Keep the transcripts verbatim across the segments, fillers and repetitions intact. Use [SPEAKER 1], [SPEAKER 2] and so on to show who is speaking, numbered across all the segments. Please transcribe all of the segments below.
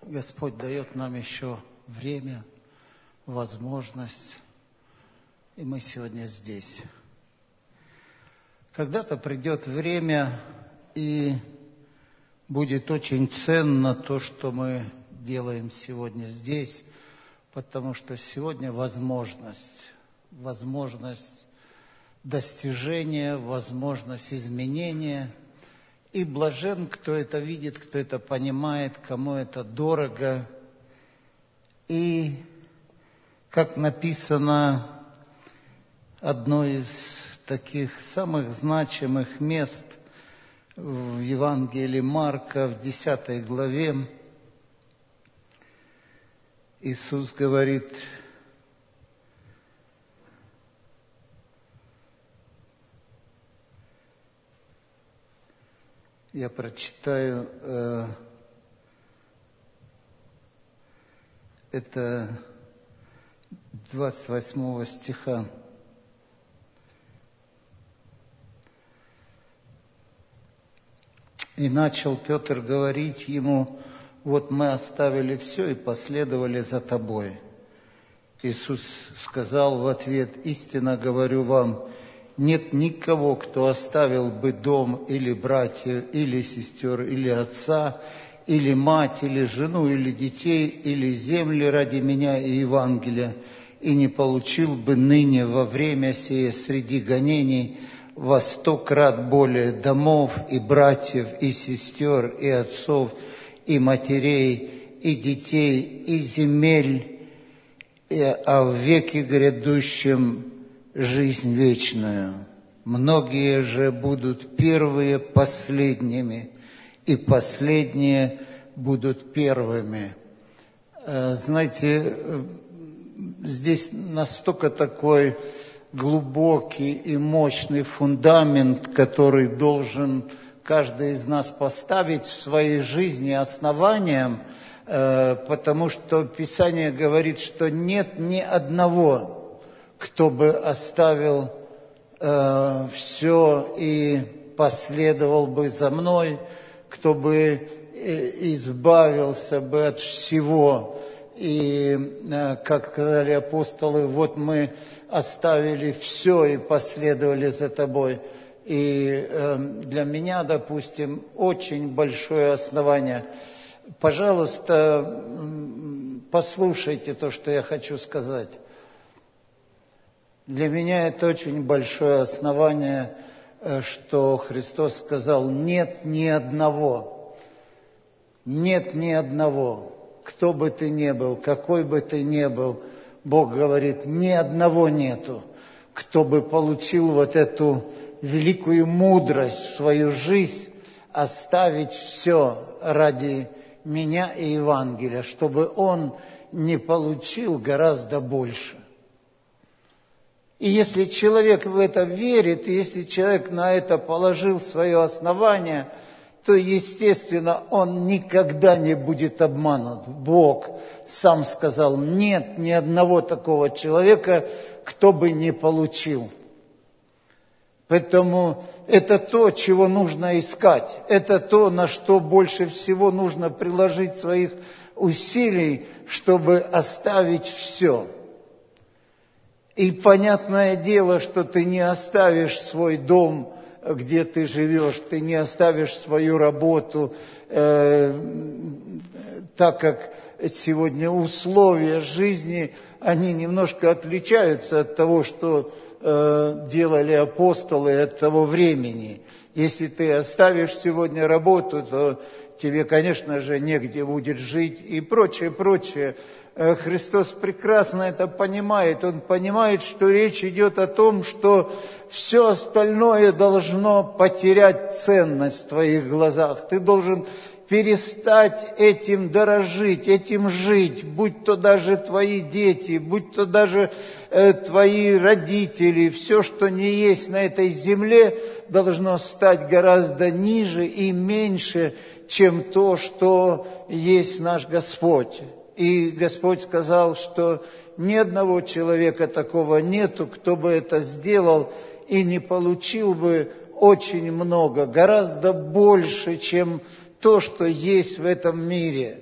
[SPEAKER 1] Господь дает нам еще время, возможность, и мы сегодня здесь. Когда-то придет время, и будет очень ценно то, что мы делаем сегодня здесь, потому что сегодня возможность, возможность достижения, возможность изменения. И блажен, кто это видит, кто это понимает, кому это дорого. И, как написано, одно из таких самых значимых мест в Евангелии Марка, в десятой главе, Иисус говорит: я прочитаю, э, это двадцать восьмого стиха. И начал Петр говорить ему: вот мы оставили все и последовали за тобой. Иисус сказал в ответ: истинно говорю вам, нет никого, кто оставил бы дом или братьев, или сестер, или отца, или мать, или жену, или детей, или земли ради меня и Евангелия, и не получил бы ныне во время сие среди гонений во сто крат более домов и братьев, и сестер, и отцов, и матерей, и детей, и земель, и, а в веке грядущем жизнь вечную. Многие же будут первые последними, и последние будут первыми. Знаете, здесь настолько такой глубокий и мощный фундамент, который должен каждый из нас поставить в своей жизни основанием, потому что Писание говорит, что нет ни одного, кто бы оставил э, все и последовал бы за мной, кто бы э, избавился бы от всего. И, э, как сказали апостолы, вот мы оставили все и последовали за тобой. И э, для меня, допустим, очень большое основание. Пожалуйста, послушайте то, что я хочу сказать. Для меня это очень большое основание, что Христос сказал: нет ни одного, нет ни одного, кто бы ты ни был, какой бы ты ни был, Бог говорит, ни одного нету, кто бы получил вот эту великую мудрость в свою жизнь, оставить все ради меня и Евангелия, чтобы он не получил гораздо больше. И если человек в это верит, и если человек на это положил свое основание, то, естественно, он никогда не будет обманут. Бог сам сказал: нет ни одного такого человека, кто бы не получил. Поэтому это то, чего нужно искать. Это то, на что больше всего нужно приложить своих усилий, чтобы оставить все. И понятное дело, что ты не оставишь свой дом, где ты живешь, ты не оставишь свою работу, э, так как сегодня условия жизни, они немножко отличаются от того, что э, делали апостолы от того времени. Если ты оставишь сегодня работу, то тебе, конечно же, негде будет жить и прочее, прочее. Христос прекрасно это понимает. Он понимает, что речь идет о том, что все остальное должно потерять ценность в твоих глазах. Ты должен перестать этим дорожить, этим жить, будь то даже твои дети, будь то даже э, твои родители. Все, что не есть на этой земле, должно стать гораздо ниже и меньше, чем то, что есть наш Господь. И Господь сказал, что ни одного человека такого нету, кто бы это сделал и не получил бы очень много, гораздо больше, чем то, что есть в этом мире.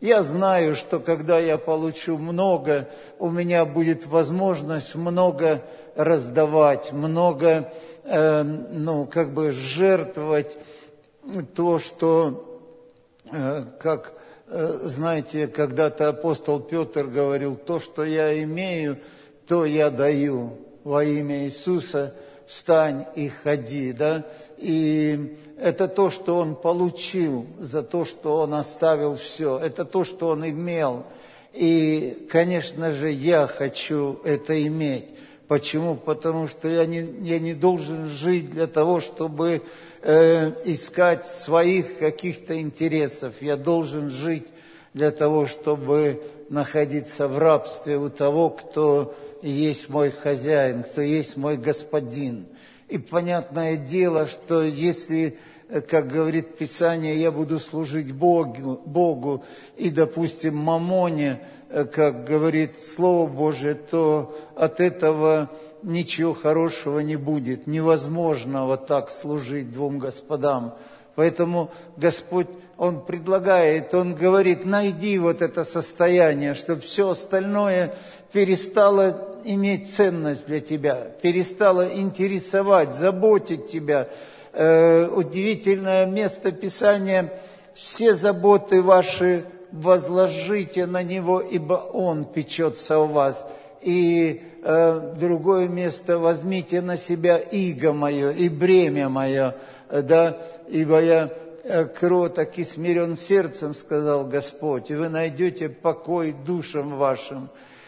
[SPEAKER 1] Я знаю, что когда я получу много, у меня будет возможность много раздавать, много, э, ну, как бы жертвовать то, что, э, как, э, знаете, когда-то апостол Петр говорил, то, что я имею, то я даю во имя Иисуса, встань и ходи, да, и это то, что он получил за то, что он оставил все, это то, что он имел, и, конечно же, я хочу это иметь. Почему? Потому что я не, я не должен жить для того, чтобы э, искать своих каких-то интересов, я должен жить для того, чтобы находиться в рабстве у того, кто есть мой хозяин, кто есть мой господин. И понятное дело, что если, как говорит Писание, я буду служить Богу, Богу и, допустим, мамоне, как говорит Слово Божие, то от этого ничего хорошего не будет. Невозможно вот так служить двум господам. Поэтому Господь, Он предлагает, Он говорит, найди вот это состояние, чтобы все остальное перестало иметь ценность для тебя, перестало интересовать, заботить тебя. Э, удивительное место Писания, все заботы ваши возложите на Него, ибо Он печется о вас. И э, другое место, возьмите на себя иго мое и бремя мое, да, ибо я кроток и смирен сердцем, сказал Господь, и вы найдете покой душам вашим.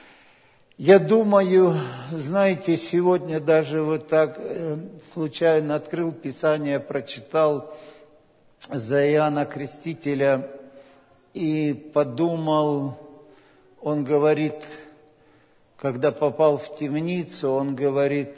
[SPEAKER 1] Я думаю, знаете, сегодня даже вот так э, случайно открыл Писание, прочитал за Иоанна Крестителя и подумал, он говорит, когда попал в темницу, он говорит,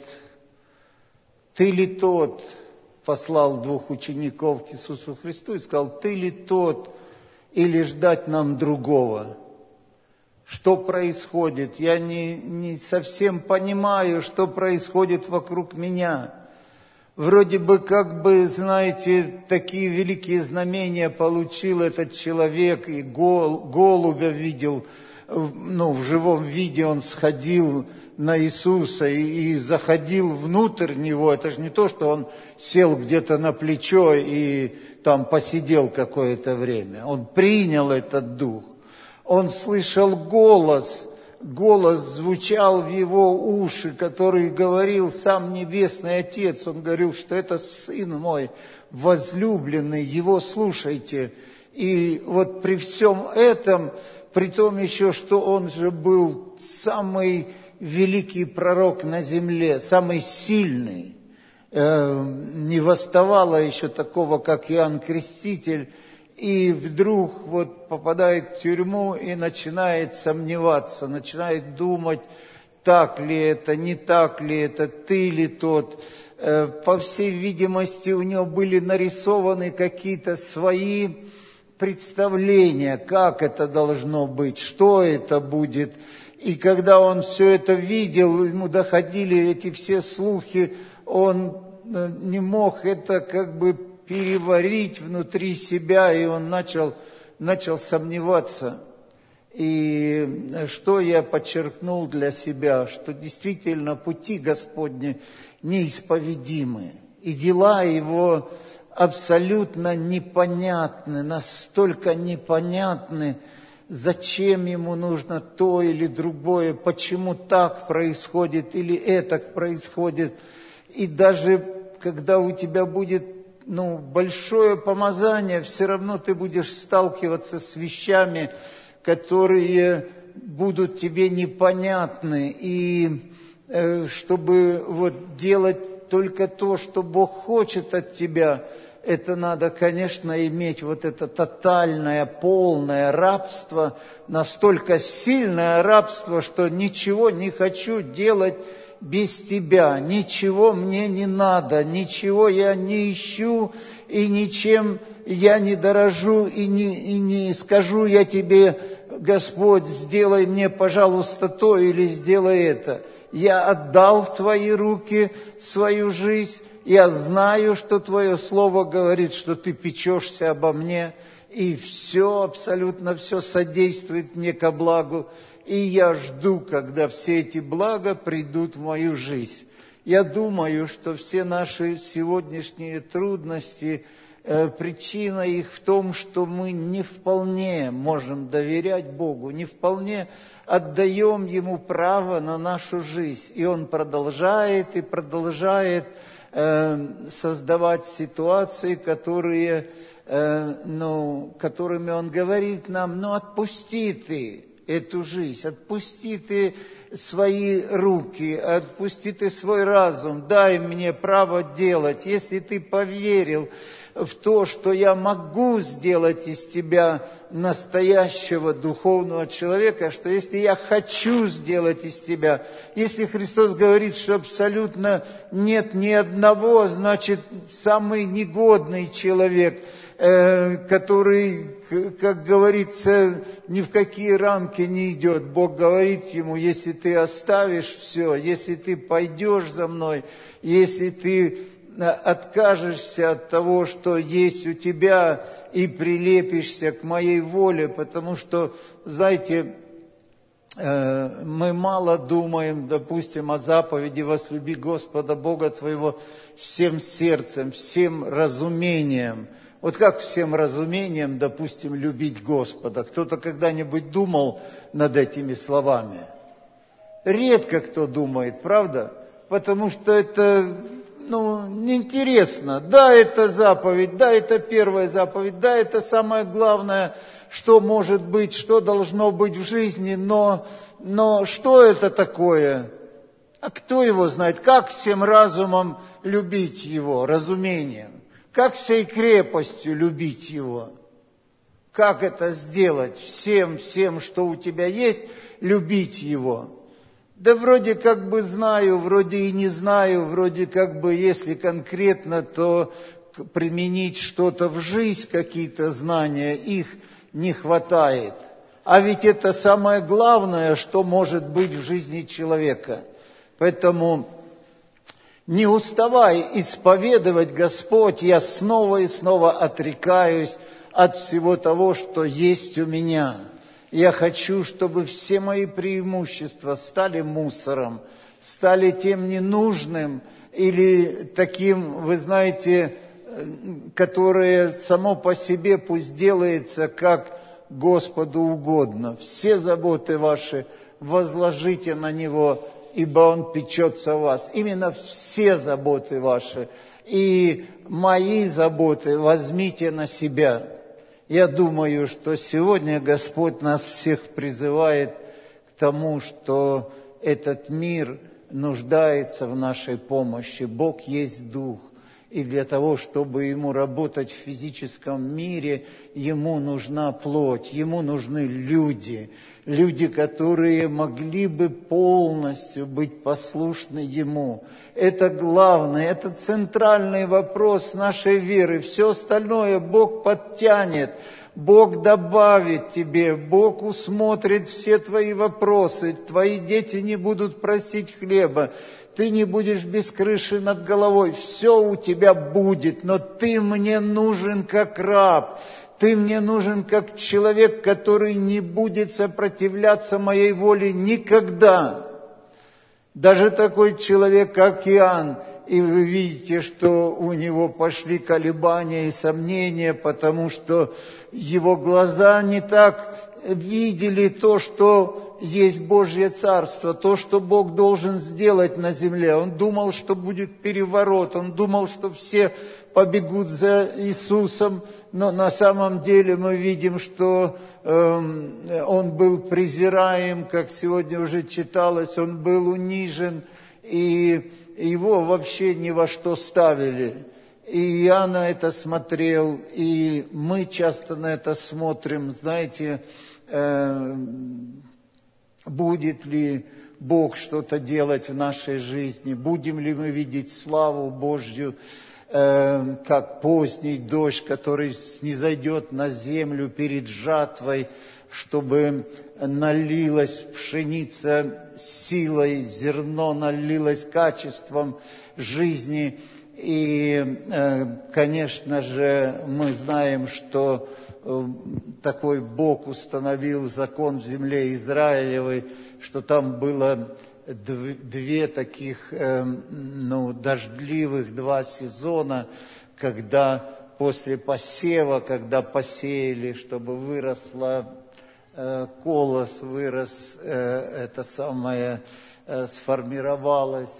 [SPEAKER 1] ты ли тот, послал двух учеников к Иисусу Христу и сказал, ты ли тот, или ждать нам другого? Что происходит? Я не, не совсем понимаю, что происходит вокруг меня. Вроде бы, как бы, знаете, такие великие знамения получил этот человек, и гол, голубя видел, ну, в живом виде он сходил на Иисуса и, и заходил внутрь Него. Это же не то, что он сел где-то на плечо и там посидел какое-то время. Он принял этот дух. Он слышал голос, голос звучал в его уши, который говорил сам Небесный Отец. Он говорил, что это Сын мой возлюбленный, Его слушайте. И вот при всем этом, при том еще, что он же был самый великий пророк на земле, самый сильный, э, не восставало еще такого, как Иоанн Креститель, и вдруг вот попадает в тюрьму и начинает сомневаться, начинает думать, так ли это, не так ли это, ты ли тот. Э, по всей видимости, у него были нарисованы какие-то свои представления, как это должно быть, что это будет. И когда он все это видел, ему доходили эти все слухи, он не мог это как бы переварить внутри себя, и он начал, начал сомневаться. И что я подчеркнул для себя, что действительно пути Господни неисповедимы, и дела Его абсолютно непонятны, настолько непонятны, зачем ему нужно то или другое, почему так происходит или это происходит. И даже когда у тебя будет ну, большое помазание, все равно ты будешь сталкиваться с вещами, которые будут тебе непонятны. И э, чтобы вот делать только то, что Бог хочет от тебя, это надо, конечно, иметь вот это тотальное, полное рабство, настолько сильное рабство, что ничего не хочу делать без тебя, ничего мне не надо, ничего я не ищу, и ничем я не дорожу, и не, и не скажу я тебе, Господь, сделай мне, пожалуйста, то или сделай это. Я отдал в твои руки свою жизнь, я знаю, что твое слово говорит, что ты печешься обо мне, и и все, абсолютно все содействует мне ко благу. И я жду, когда все эти блага придут в мою жизнь. Я думаю, что все наши сегодняшние трудности, э, причина их в том, что мы не вполне можем доверять Богу, не вполне отдаем Ему право на нашу жизнь. И Он продолжает и продолжает э, создавать ситуации, которые, э, ну, которыми Он говорит нам: ну отпусти ты эту жизнь, отпусти ты свои руки, отпусти ты свой разум, дай мне право делать. Если ты поверил в то, что я могу сделать из тебя настоящего духовного человека, что если я хочу сделать из тебя, если Христос говорит, что абсолютно нет ни одного, значит, самый негодный человек, который, как говорится, ни в какие рамки не идет. Бог говорит ему: если ты оставишь все, если ты пойдешь за мной, если ты откажешься от того, что есть у тебя, и прилепишься к моей воле, потому что, знаете, мы мало думаем, допустим, о заповеди: возлюби Господа Бога твоего всем сердцем, всем разумением. Вот как всем разумением, допустим, любить Господа? Кто-то когда-нибудь думал над этими словами? Редко кто думает, правда? Потому что это, ну, неинтересно. Да, это заповедь, да, это первая заповедь, да, это самое главное, что может быть, что должно быть в жизни, но, но что это такое? А кто его знает? Как всем разумом любить его, разумением? Как всей крепостью любить его? Как это сделать? Всем, всем, что у тебя есть, любить его? Да вроде как бы знаю, вроде и не знаю, вроде как бы, если конкретно, то применить что-то в жизнь, какие-то знания, их не хватает. А ведь это самое главное, что может быть в жизни человека. Поэтому не уставай исповедовать: Господь, я снова и снова отрекаюсь от всего того, что есть у меня. Я хочу, чтобы все мои преимущества стали мусором, стали тем ненужным или таким, вы знаете, которое само по себе пусть делается, как Господу угодно. Все заботы ваши возложите на Него, ибо Он печется о вас. Именно все заботы ваши и мои заботы возьмите на себя. Я думаю, что сегодня Господь нас всех призывает к тому, что этот мир нуждается в нашей помощи. Бог есть Дух. И для того, чтобы Ему работать в физическом мире, Ему нужна плоть, Ему нужны люди. Люди, которые могли бы полностью быть послушны Ему. Это главный, это центральный вопрос нашей веры. Все остальное Бог подтянет, Бог добавит тебе, Бог усмотрит все твои вопросы. Твои дети не будут просить хлеба. Ты не будешь без крыши над головой. Все у тебя будет, но ты мне нужен как раб. Ты мне нужен как человек, который не будет сопротивляться моей воле никогда. Даже такой человек, как Иоанн, и вы видите, что у него пошли колебания и сомнения, потому что его глаза не так видели то, что есть Божье Царство, то, что Бог должен сделать на земле. Он думал, что будет переворот, он думал, что все побегут за Иисусом, но на самом деле мы видим, что э, Он был презираем, как сегодня уже читалось, Он был унижен, и Его вообще ни во что ставили. И я на это смотрел, и мы часто на это смотрим, знаете, э, будет ли Бог что-то делать в нашей жизни, будем ли мы видеть славу Божью, э, как поздний дождь, который снизойдет на землю перед жатвой, чтобы налилась пшеница силой, зерно налилось качеством жизни. И, конечно же, мы знаем, что такой Бог установил закон в земле Израилевой, что там было две таких, ну, дождливых два сезона, когда после посева, когда посеяли, чтобы выросла колос, вырос, это самое, сформировалось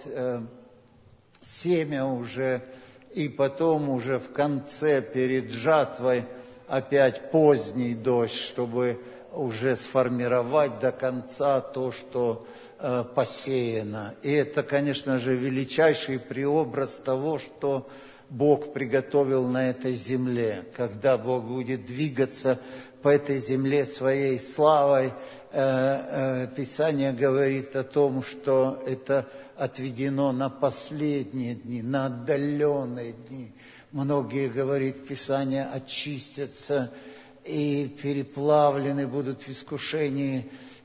[SPEAKER 1] семя уже, и потом уже в конце, перед жатвой, опять поздний дождь, чтобы уже сформировать до конца то, что э, посеяно. И это, конечно же, величайший преобраз того, что Бог приготовил на этой земле. Когда Бог будет двигаться по этой земле своей славой, э, э, Писание говорит о том, что это отведено на последние дни, на отдаленные дни. Многие, говорит Писание, очистятся и переплавлены будут в искушении,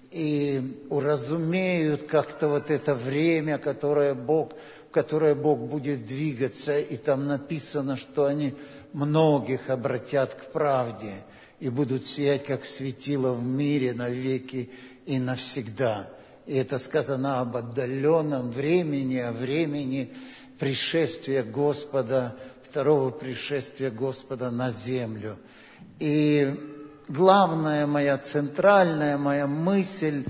[SPEAKER 1] и уразумеют как-то вот это время, которое Бог, в которое Бог будет двигаться. И там написано, что они многих обратят к правде и будут сиять, как светило в мире навеки и навсегда. И это сказано об отдаленном времени, о времени пришествия Господа, второго пришествия Господа на землю. И главная моя, центральная моя мысль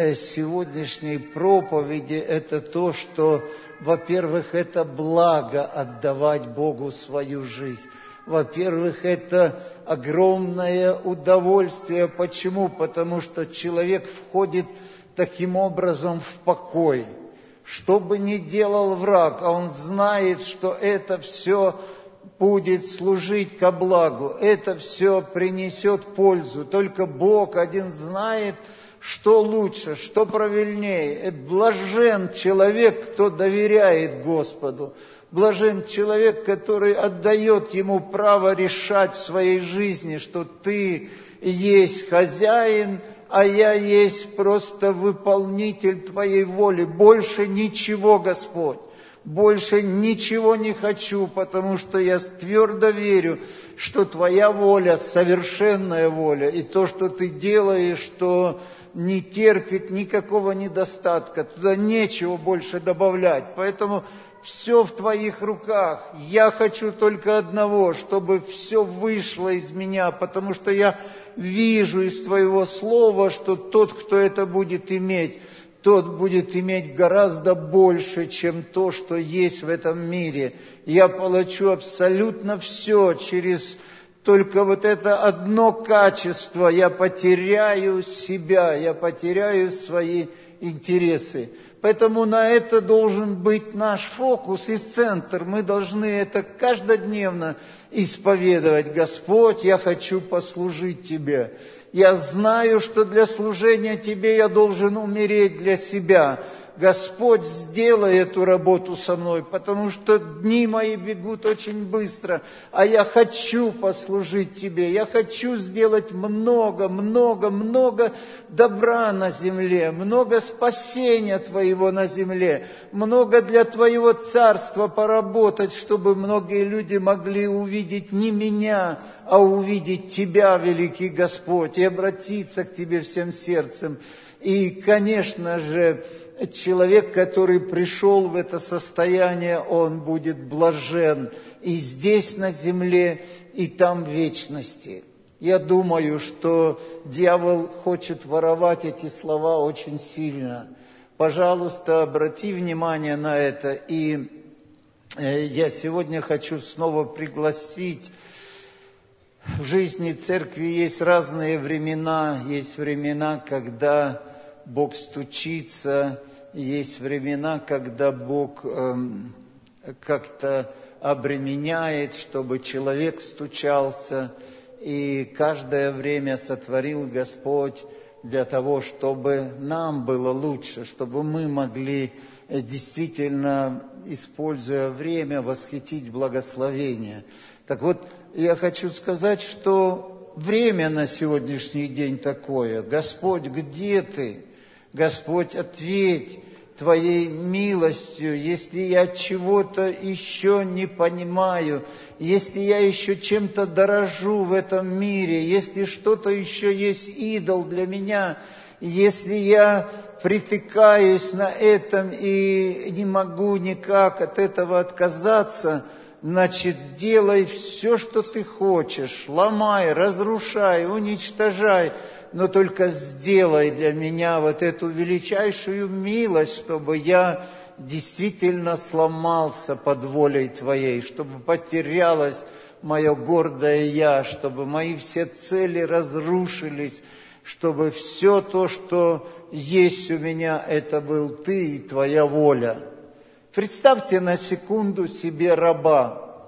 [SPEAKER 1] сегодняшней проповеди – это то, что, во-первых, это благо отдавать Богу свою жизнь. Во-первых, это огромное удовольствие. Почему? Потому что человек входит таким образом в покой. Что бы ни делал враг, а он знает, что это все будет служить ко благу, это все принесет пользу. Только Бог один знает, что лучше, что правильнее. Блажен человек, кто доверяет Господу. Блажен человек, который отдает Ему право решать в своей жизни, что ты есть хозяин, а я есть просто выполнитель Твоей воли. Больше ничего, Господь, больше ничего не хочу, потому что я твердо верю, что Твоя воля – совершенная воля, и то, что Ты делаешь, что не терпит никакого недостатка, туда нечего больше добавлять. Поэтому все в Твоих руках. Я хочу только одного, чтобы все вышло из меня, потому что я вижу из Твоего слова, что тот, кто это будет иметь, тот будет иметь гораздо больше, чем то, что есть в этом мире. Я получу абсолютно все через только вот это одно качество. Я потеряю себя, я потеряю свои интересы. Поэтому на это должен быть наш фокус и центр. Мы должны это каждодневно исповедовать. Господь, я хочу послужить Тебе. Я знаю, что для служения Тебе я должен умереть для себя. Господь, сделай эту работу со мной, потому что дни мои бегут очень быстро, а я хочу послужить Тебе, я хочу сделать много, много, много добра на земле, много спасения Твоего на земле, много для Твоего царства поработать, чтобы многие люди могли увидеть не меня, а увидеть Тебя, великий Господь, и обратиться к Тебе всем сердцем. И, конечно же, человек, который пришел в это состояние, он будет блажен и здесь на земле, и там в вечности. Я думаю, что дьявол хочет воровать эти слова очень сильно. Пожалуйста, обрати внимание на это. И я сегодня хочу снова пригласить. В жизни церкви есть разные времена. Есть времена, когда Бог стучится, есть времена, когда Бог эм, как-то обременяет, чтобы человек стучался, и каждое время сотворил Господь для того, чтобы нам было лучше, чтобы мы могли действительно, используя время, восхитить благословение. Так вот, я хочу сказать, что время на сегодняшний день такое. Господь, где Ты? Господь, ответь, Твоей милостью, если я чего-то еще не понимаю, если я еще чем-то дорожу в этом мире, если что-то еще есть идол для меня, если я притыкаюсь на этом и не могу никак от этого отказаться, значит, делай все, что ты хочешь, ломай, разрушай, уничтожай, но только сделай для меня вот эту величайшую милость, чтобы я действительно сломался под волей Твоей, чтобы потерялось мое гордое «я», чтобы мои все цели разрушились, чтобы все то, что есть у меня, это был Ты и Твоя воля. Представьте на секунду себе раба.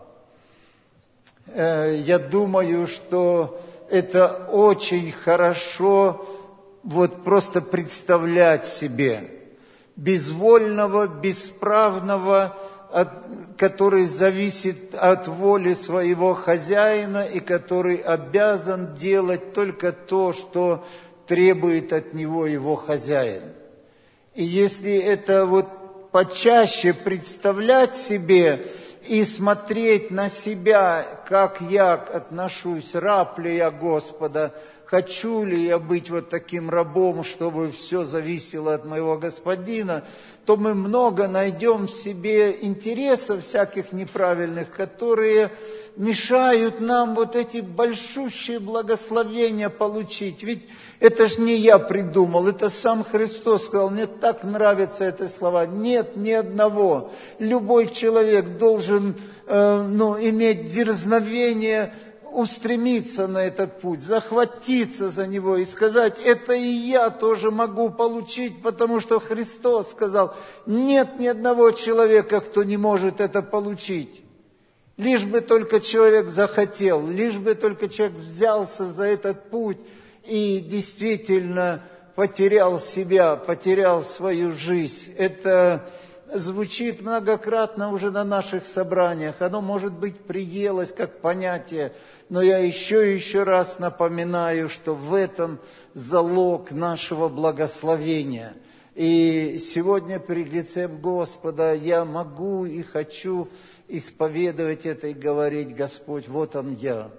[SPEAKER 1] Я думаю, что это очень хорошо вот просто представлять себе безвольного, бесправного, от, который зависит от воли своего хозяина и который обязан делать только то, что требует от него его хозяин. И если это вот почаще представлять себе и смотреть на себя, как я отношусь, раб ли я Господа, хочу ли я быть вот таким рабом, чтобы все зависело от моего Господина, то мы много найдем в себе интересов всяких неправильных, которые мешают нам вот эти большущие благословения получить. Ведь это ж не я придумал, это сам Христос сказал, мне так нравятся эти слова. Нет ни одного. Любой человек должен э, ну, иметь дерзновение устремиться на этот путь, захватиться за него и сказать, это и я тоже могу получить, потому что Христос сказал, нет ни одного человека, кто не может это получить. Лишь бы только человек захотел, лишь бы только человек взялся за этот путь и действительно потерял себя, потерял свою жизнь. Это звучит многократно уже на наших собраниях. Оно, может быть, приелось как понятие, но я еще и еще раз напоминаю, что в этом залог нашего благословения. И сегодня перед лицем Господа я могу и хочу исповедовать это и говорить, Господь, вот Он я.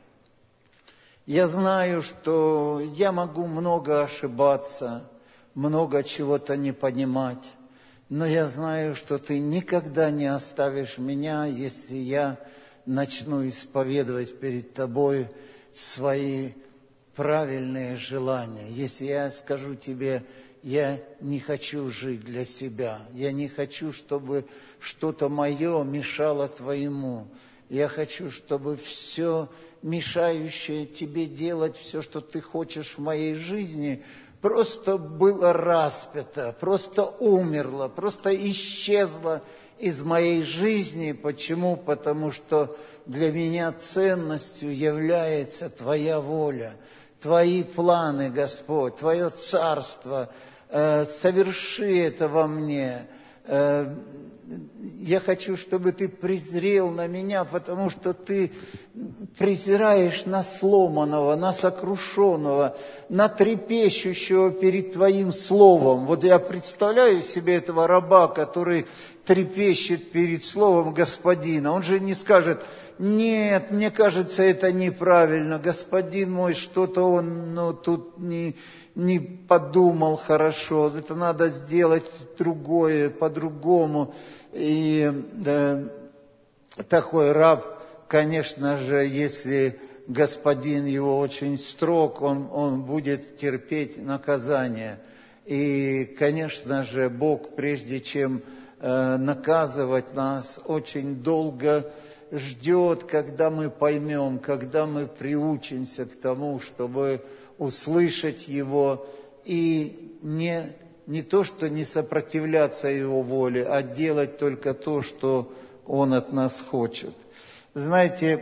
[SPEAKER 1] Я знаю, что я могу много ошибаться, много чего-то не понимать, но я знаю, что Ты никогда не оставишь меня, если я начну исповедовать перед Тобой свои правильные желания. Если я скажу Тебе, я не хочу жить для себя, я не хочу, чтобы что-то мое мешало Твоему. Я хочу, чтобы все мешающее Тебе делать, все, что Ты хочешь в моей жизни, просто было распято, просто умерло, просто исчезло из моей жизни. Почему? Потому что для меня ценностью является Твоя воля, Твои планы, Господь, Твое царство. Э, соверши это во мне. Э, я хочу, чтобы Ты презрел на меня, потому что Ты презираешь на сломанного, на сокрушенного, на трепещущего перед Твоим словом. Вот я представляю себе этого раба, который трепещет перед словом Господина. Он же не скажет, нет, мне кажется, это неправильно, господин мой, что-то он ну, тут не, не подумал хорошо, это надо сделать другое, по-другому. И да, такой раб, конечно же, если господин его очень строг, он, он будет терпеть наказание. И, конечно же, Бог, прежде чем э, наказывать нас, очень долго ждет, когда мы поймем, когда мы приучимся к тому, чтобы услышать Его и не, не то, что не сопротивляться Его воле, а делать только то, что Он от нас хочет. Знаете,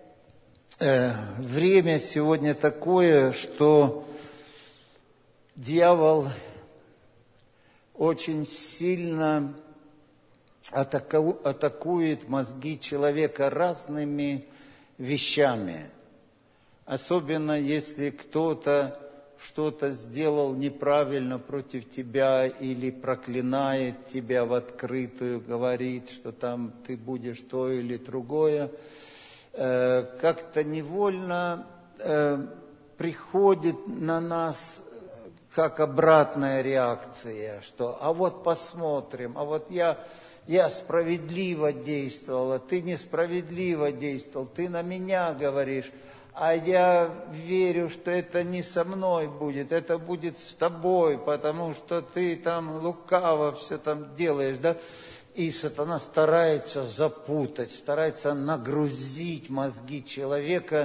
[SPEAKER 1] э, время сегодня такое, что дьявол очень сильно атаку, атакует мозги человека разными вещами. Особенно если кто-то что-то сделал неправильно против тебя или проклинает тебя в открытую, говорит, что там ты будешь то или другое, э, как-то невольно э, приходит на нас как обратная реакция, что а вот посмотрим, а вот я, я справедливо действовала, ты несправедливо действовал, ты на меня говоришь, а я верю, что это не со мной будет, это будет с тобой, потому что ты там лукаво все там делаешь, да? И сатана старается запутать, старается нагрузить мозги человека.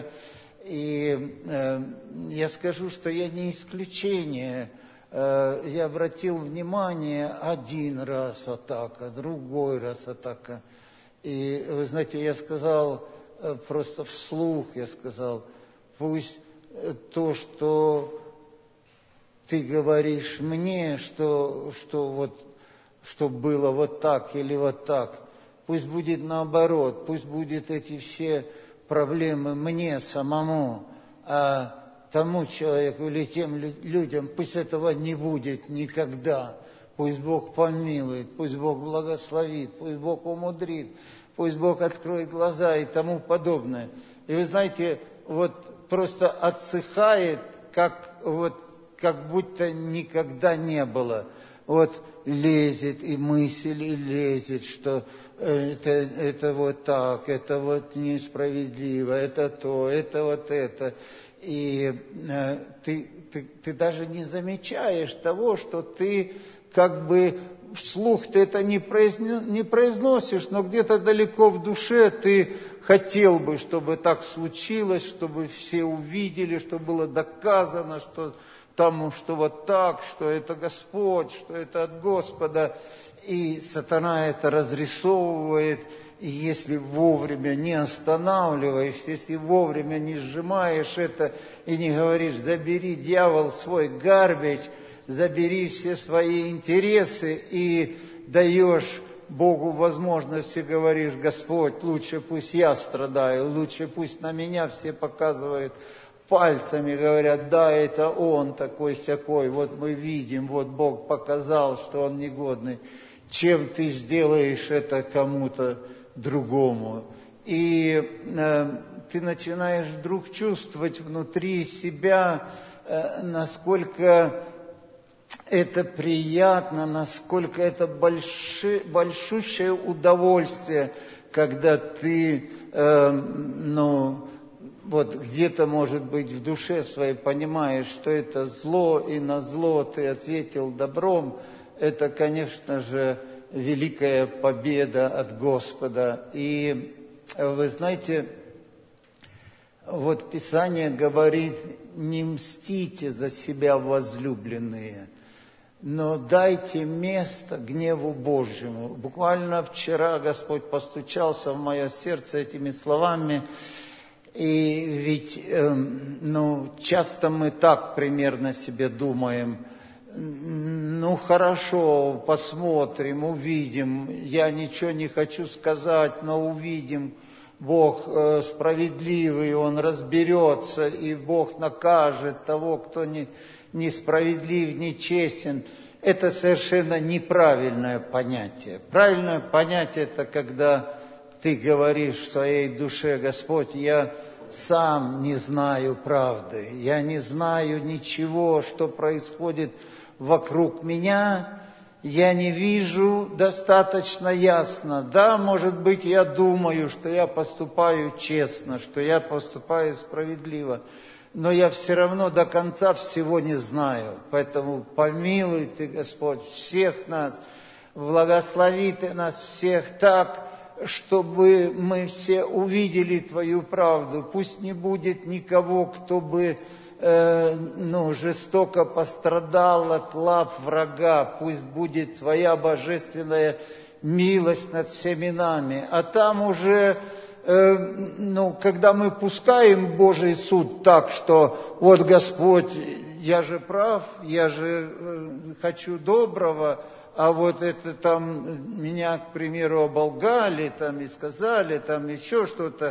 [SPEAKER 1] И э, я скажу, что я не исключение. Э, я обратил внимание, один раз атака, другой раз атака. И вы знаете, я сказал, э, просто вслух я сказал, пусть то, что ты говоришь мне, что, что, вот, что было вот так или вот так, пусть будет наоборот, пусть будет эти все проблемы мне самому, а тому человеку или тем людям, пусть этого не будет никогда. Пусть Бог помилует, пусть Бог благословит, пусть Бог умудрит, пусть Бог откроет глаза и тому подобное. И вы знаете, вот просто отсыхает, как, вот, как будто никогда не было. Вот лезет и мысль, и лезет, что это, это вот так, это вот несправедливо, это то, это вот это. И э, ты, ты, ты даже не замечаешь того, что ты как бы вслух ты это не, произнес, не произносишь, но где-то далеко в душе ты хотел бы, чтобы так случилось, чтобы все увидели, чтобы было доказано, что там, что вот так, что это Господь, что это от Господа. И сатана это разрисовывает, и если вовремя не останавливаешься, если вовремя не сжимаешь это и не говоришь, забери, дьявол, свой гарбич, забери все свои интересы и даешь Богу возможность и говоришь, Господь, лучше пусть я страдаю, лучше пусть на меня все показывают пальцами, говорят, да, это он такой-сякой, вот мы видим, вот Бог показал, что он негодный. Чем ты сделаешь это кому-то другому. И э, ты начинаешь вдруг чувствовать внутри себя, э, насколько это приятно, насколько это больши, большущее удовольствие, когда ты, э, ну, вот где-то, может быть, в душе своей понимаешь, что это зло, и на зло ты ответил добром. Это, конечно же, великая победа от Господа. И вы знаете, вот Писание говорит, не мстите за себя, возлюбленные, но дайте место гневу Божьему. Буквально вчера Господь постучался в мое сердце этими словами. И ведь, э, ну, часто мы так примерно себе думаем, ну, хорошо, посмотрим, увидим, я ничего не хочу сказать, но увидим, Бог э, справедливый, Он разберется, и Бог накажет того, кто не, несправедлив, нечестен. Это совершенно неправильное понятие. Правильное понятие – это когда ты говоришь в своей душе, Господь, я сам не знаю правды, я не знаю ничего, что происходит вокруг меня, я не вижу достаточно ясно. Да, может быть, я думаю, что я поступаю честно, что я поступаю справедливо, но я все равно до конца всего не знаю. Поэтому помилуй Ты, Господь, всех нас, благослови Ты нас всех так, чтобы мы все увидели Твою правду. Пусть не будет никого, кто бы э, ну, жестоко пострадал от лав врага. Пусть будет Твоя божественная милость над всеми нами. А там уже, э, ну, когда мы пускаем Божий суд так, что вот Господь, я же прав, я же э, хочу доброго, а вот это там меня, к примеру, оболгали, там и сказали, там еще что-то.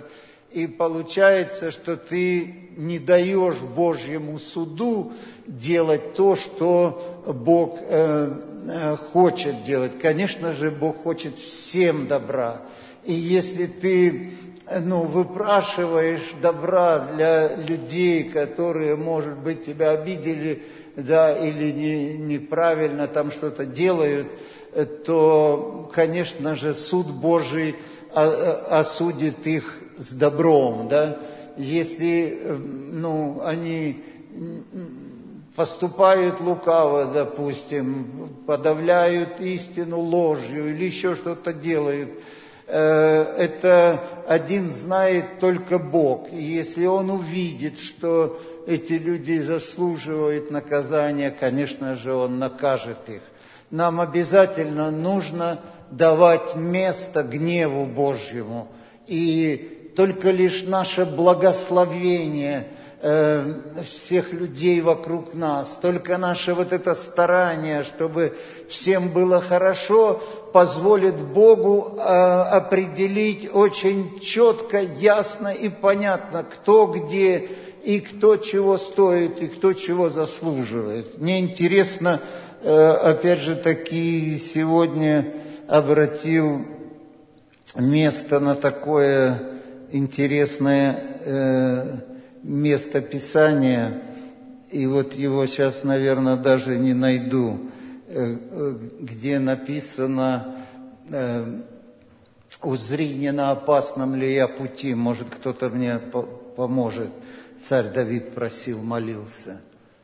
[SPEAKER 1] И получается, что ты не даешь Божьему суду делать то, что Бог э, э, хочет делать. Конечно же, Бог хочет всем добра. И если ты ну, выпрашиваешь добра для людей, которые, может быть, тебя обидели, да, или не, неправильно там что-то делают, то, конечно же, суд Божий осудит их с добром, да. Если, ну, они поступают лукаво, допустим, подавляют истину ложью или еще что-то делают, это один знает только Бог. И если Он увидит, что эти люди заслуживают наказания, конечно же, Он накажет их. Нам обязательно нужно давать место гневу Божьему. И только лишь наше благословение э, всех людей вокруг нас, только наше вот это старание, чтобы всем было хорошо, позволит Богу э, определить очень четко, ясно и понятно, кто где и кто чего стоит, и кто чего заслуживает. Мне интересно, э, опять же таки, сегодня обратил место на такое интересное э, место Писания, и вот его сейчас, наверное, даже не найду, э, где написано э, «Узри, не на опасном ли я пути». Может, кто-то мне по- поможет. Царь Давид просил, молился.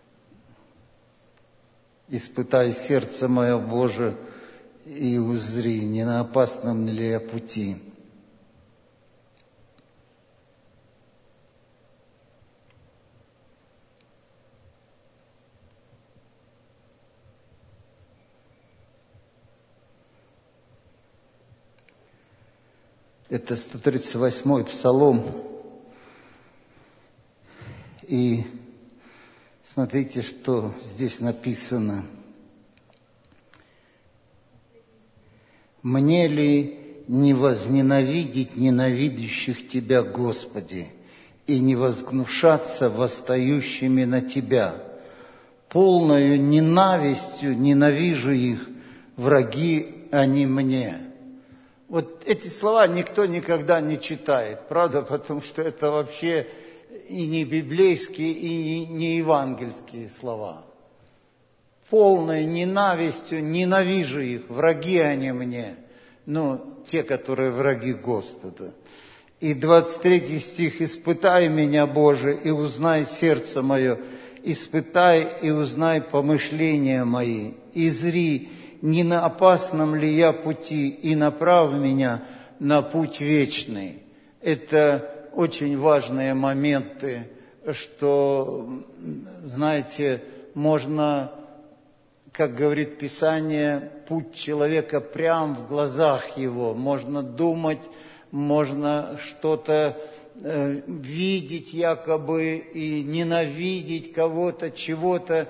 [SPEAKER 1] «Испытай сердце мое, Боже, и узри, не на опасном ли я пути». Это сто тридцать восьмой Псалом. И смотрите, что здесь написано. «Мне ли не возненавидеть ненавидящих Тебя, Господи, и не возгнушаться восстающими на Тебя? Полною ненавистью ненавижу их, враги они мне». Вот эти слова никто никогда не читает, правда, потому что это вообще и не библейские, и не евангельские слова. Полной ненавистью ненавижу их, враги они мне, ну, те, которые враги Господа. И двадцать третий стих: «Испытай меня, Боже, и узнай сердце мое, испытай и узнай помышления мои, и зри, не на опасном ли я пути, и направь меня на путь вечный». Это очень важные моменты, что, знаете, можно, как говорит Писание, путь человека прям в глазах его. Можно думать, можно что-то э, видеть якобы и ненавидеть кого-то, чего-то,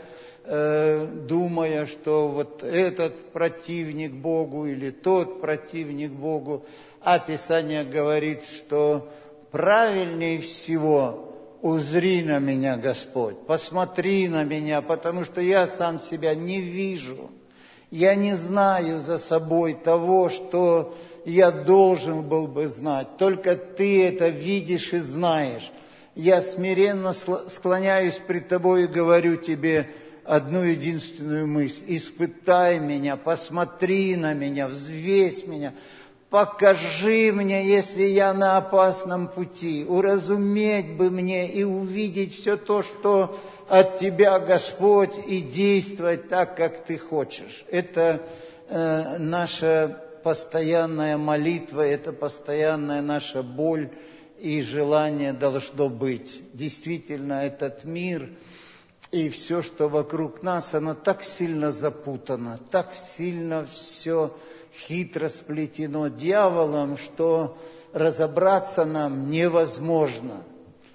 [SPEAKER 1] думая, что вот этот противник Богу или тот противник Богу. А Писание говорит, что правильнее всего узри на меня, Господь, посмотри на меня, потому что я сам себя не вижу. Я не знаю за собой того, что я должен был бы знать. Только Ты это видишь и знаешь. Я смиренно склоняюсь пред Тобой и говорю Тебе одну единственную мысль: испытай меня, посмотри на меня, взвесь меня, покажи мне, если я на опасном пути, уразуметь бы мне и увидеть все то, что от Тебя, Господь, и действовать так, как Ты хочешь. Это э, наша постоянная молитва, это постоянная наша боль и желание должно быть. Действительно, этот мир и все, что вокруг нас, оно так сильно запутано, так сильно все хитро сплетено дьяволом, что разобраться нам невозможно.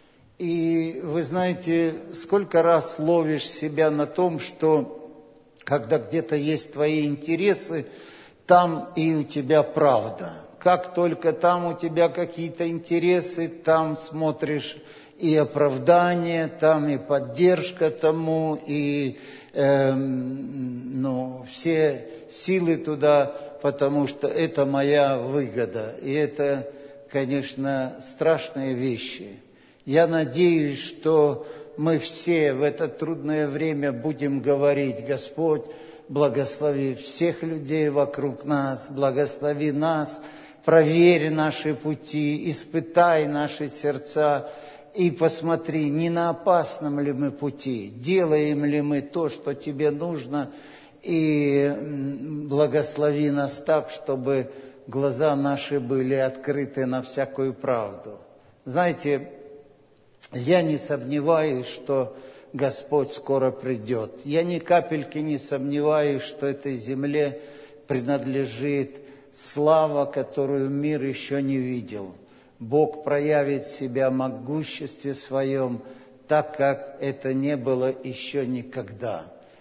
[SPEAKER 1] И вы знаете, сколько раз ловишь себя на том, что когда где-то есть твои интересы, там и у тебя правда. как только там у тебя какие-то интересы, там смотришь и оправдание, там и поддержка тому, и э, ну, все силы туда, потому что это моя выгода. И это, конечно, страшные вещи. Я надеюсь, что мы все в это трудное время будем говорить: Господь, благослови всех людей вокруг нас, благослови нас, проверь наши пути, испытай наши сердца и посмотри, не на опасном ли мы пути, делаем ли мы то, что тебе нужно, и благослови нас так, чтобы глаза наши были открыты на всякую правду. Знаете, я не сомневаюсь, что Господь скоро придет. Я ни капельки не сомневаюсь, что этой земле принадлежит слава, которую мир еще не видел. Бог проявит себя в могуществе своем, так как это не было еще никогда.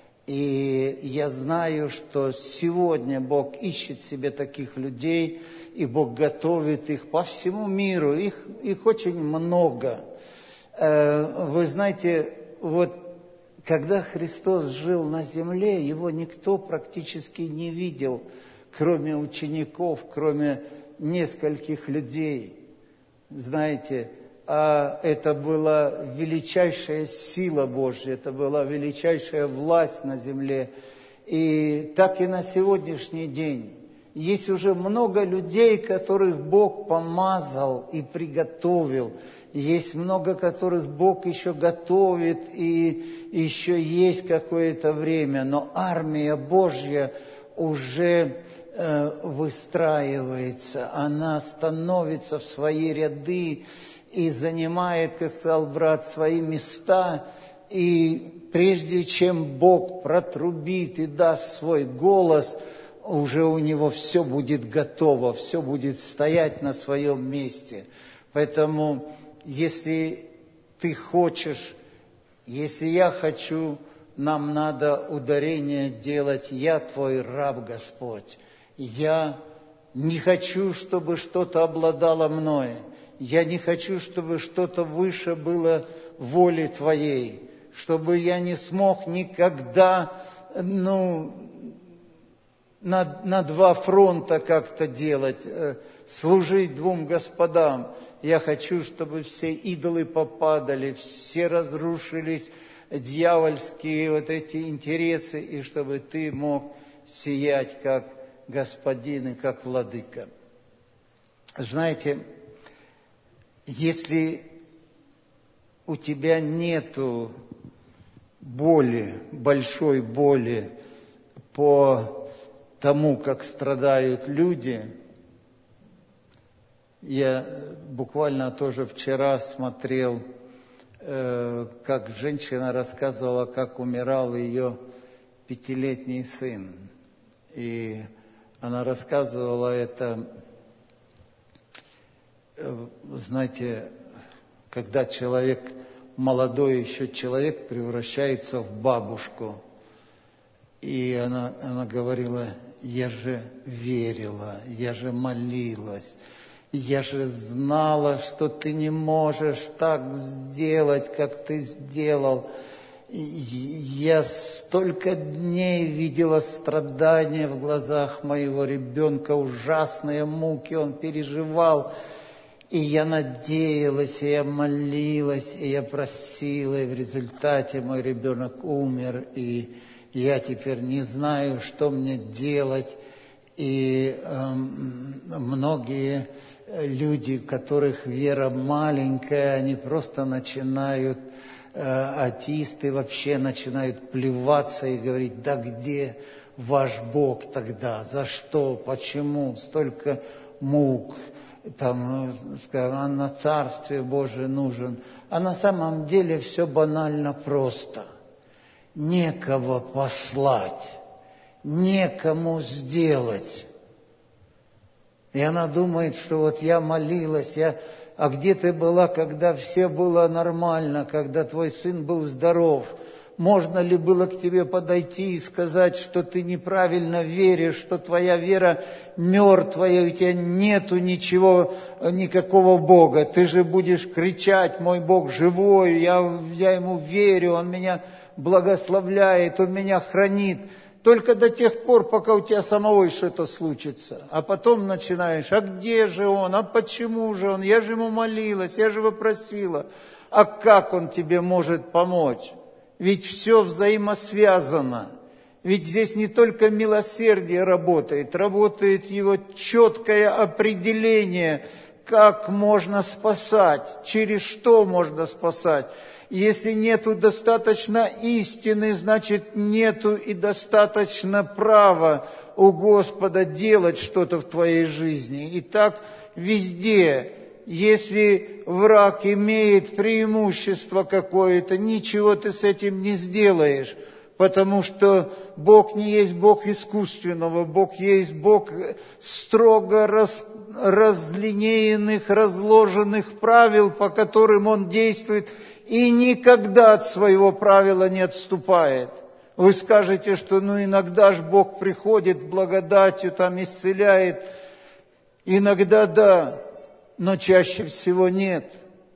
[SPEAKER 1] И я знаю, что сегодня Бог ищет себе таких людей, и Бог готовит их по всему миру. Их, их очень много. Вы знаете, вот когда Христос жил на земле, Его никто практически не видел, кроме учеников, кроме нескольких людей. Знаете, а это была величайшая сила Божья, это была величайшая власть на земле. И так и на сегодняшний день есть уже много людей, которых Бог помазал и приготовил. Есть много, которых Бог еще готовит, и еще есть какое-то время. Но армия Божья уже э, выстраивается, она становится в свои ряды и занимает, как сказал брат, свои места. И прежде чем Бог протрубит и даст свой голос, уже у него все будет готово, все будет стоять на своем месте. Поэтому, если ты хочешь, если я хочу, нам надо ударение делать: «Я твой раб, Господь». Я не хочу, чтобы что-то обладало мной. Я не хочу, чтобы что-то выше было воли Твоей. Чтобы я не смог никогда, ну, на, на два фронта как-то делать, служить двум господам. Я хочу, чтобы все идолы попадали, все разрушились, дьявольские вот эти интересы, и чтобы ты мог сиять как господин и как владыка. Знаете, если у тебя нету боли, большой боли по тому, как страдают люди, я буквально тоже вчера смотрел, э, как женщина рассказывала, как умирал ее пятилетний сын. И она рассказывала это, э, знаете, когда человек, молодой еще человек, превращается в бабушку. И она, она говорила: я же верила, я же молилась. Я же знала, что ты не можешь так сделать, как ты сделал. Я столько дней видела страдания в глазах моего ребенка, ужасные муки он переживал. И я надеялась, и я молилась, и я просила, и в результате мой ребенок умер, и я теперь не знаю, что мне делать. И э, многие люди, у которых вера маленькая, они просто начинают, э, атеисты вообще начинают плеваться и говорить: да где ваш Бог тогда? За что? Почему столько мук? Там, скажем, на Царствие Божие нужен. А на самом деле все банально просто. Некого послать, некому сделать. И она думает, что вот я молилась, я... а где ты была, когда все было нормально, когда твой сын был здоров? Можно ли было к тебе подойти и сказать, что ты неправильно веришь, что твоя вера мертвая, у тебя нету ничего, никакого Бога. Ты же будешь кричать: мой Бог живой, я, я Ему верю, Он меня благословляет, Он меня хранит. Только до тех пор, пока у тебя самого что-то случится. А потом начинаешь: а где же Он, а почему же Он, я же Ему молилась, я же Его просила. А как Он тебе может помочь? Ведь все взаимосвязано. Ведь здесь не только милосердие работает, работает его четкое определение, как можно спасать, через что можно спасать. Если нету достаточно истины, значит нету и достаточно права у Господа делать что-то в твоей жизни. И так везде. Если враг имеет преимущество какое-то, ничего ты с этим не сделаешь, потому что Бог не есть Бог искусственного, Бог есть Бог строго раз, разлинеянных, разложенных правил, по которым Он действует, и никогда от своего правила не отступает. Вы скажете, что ну иногда ж Бог приходит благодатью, там исцеляет, иногда да. Но чаще всего нет.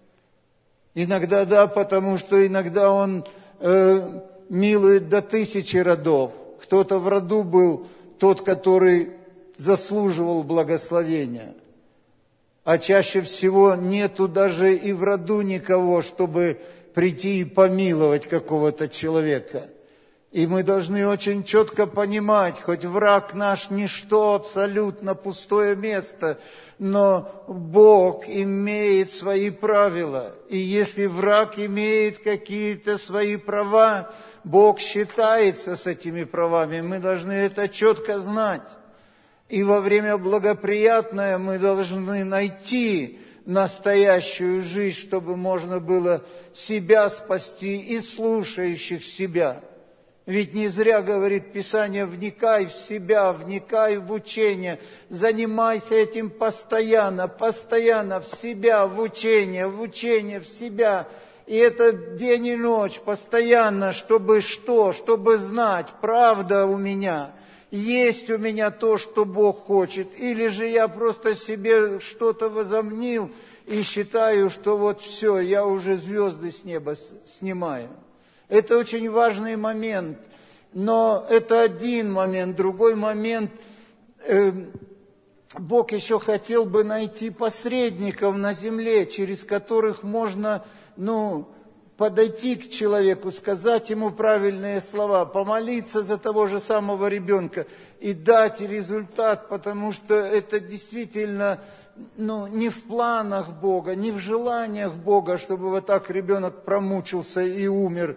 [SPEAKER 1] Иногда да, потому что иногда Он э, милует до тысячи родов. Кто-то в роду был тот, который заслуживал благословения. А чаще всего нету даже и в роду никого, чтобы прийти и помиловать какого-то человека. И мы должны очень четко понимать, хоть враг наш ничто, абсолютно пустое место, но Бог имеет свои правила. И если враг имеет какие-то свои права, Бог считается с этими правами. Мы должны это четко знать. И во время благоприятное мы должны найти настоящую жизнь, чтобы можно было себя спасти и слушающих себя. Ведь не зря говорит Писание: вникай в себя, вникай в учение, занимайся этим постоянно, постоянно в себя, в учение, в учение, в себя. И это день и ночь, постоянно, чтобы что? Чтобы знать, правда у меня, есть у меня то, что Бог хочет, или же я просто себе что-то возомнил и считаю, что вот все, я уже звезды с неба снимаю. Это очень важный момент, но это один момент. Другой момент, э, Бог еще хотел бы найти посредников на земле, через которых можно, ну, подойти к человеку, сказать ему правильные слова, помолиться за того же самого ребенка и дать результат, потому что это действительно, ну, не в планах Бога, не в желаниях Бога, чтобы вот так ребенок промучился и умер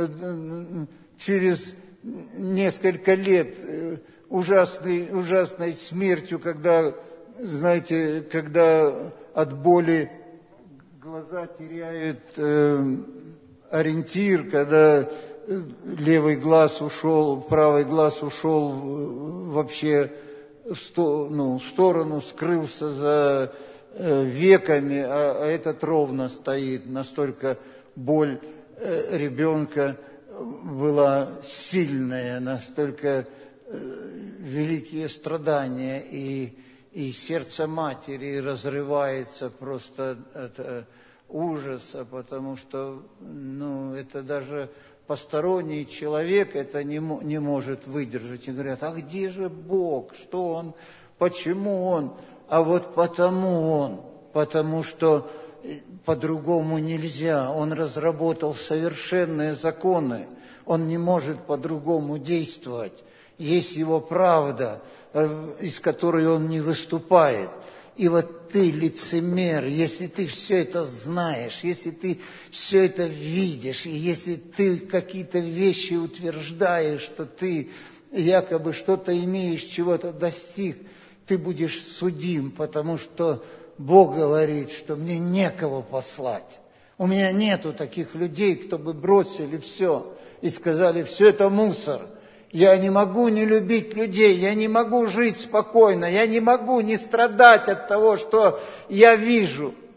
[SPEAKER 1] через несколько лет ужасной, ужасной смертью, когда, знаете, когда от боли глаза теряют э, ориентир, когда левый глаз ушел, правый глаз ушел вообще в, сто, ну, в сторону, скрылся за э, веками, а, а этот ровно стоит, настолько боль ребенка была сильная, настолько великие страдания, и, и сердце матери разрывается просто от ужаса, потому что, ну, это даже посторонний человек это не, не может выдержать. И говорят: а где же Бог? Что Он? Почему Он? А вот потому Он, потому что по-другому нельзя. Он разработал совершенные законы. Он не может по-другому действовать. Есть Его правда, из которой Он не выступает. И вот ты, лицемер, если ты все это знаешь, если ты все это видишь, и если ты какие-то вещи утверждаешь, что ты якобы что-то имеешь, чего-то достиг, ты будешь судим, потому что Бог говорит, что мне некого послать. У меня нету таких людей, кто бы бросили все и сказали: все это мусор. Я не могу не любить людей, я не могу жить спокойно, я не могу не страдать от того, что я вижу.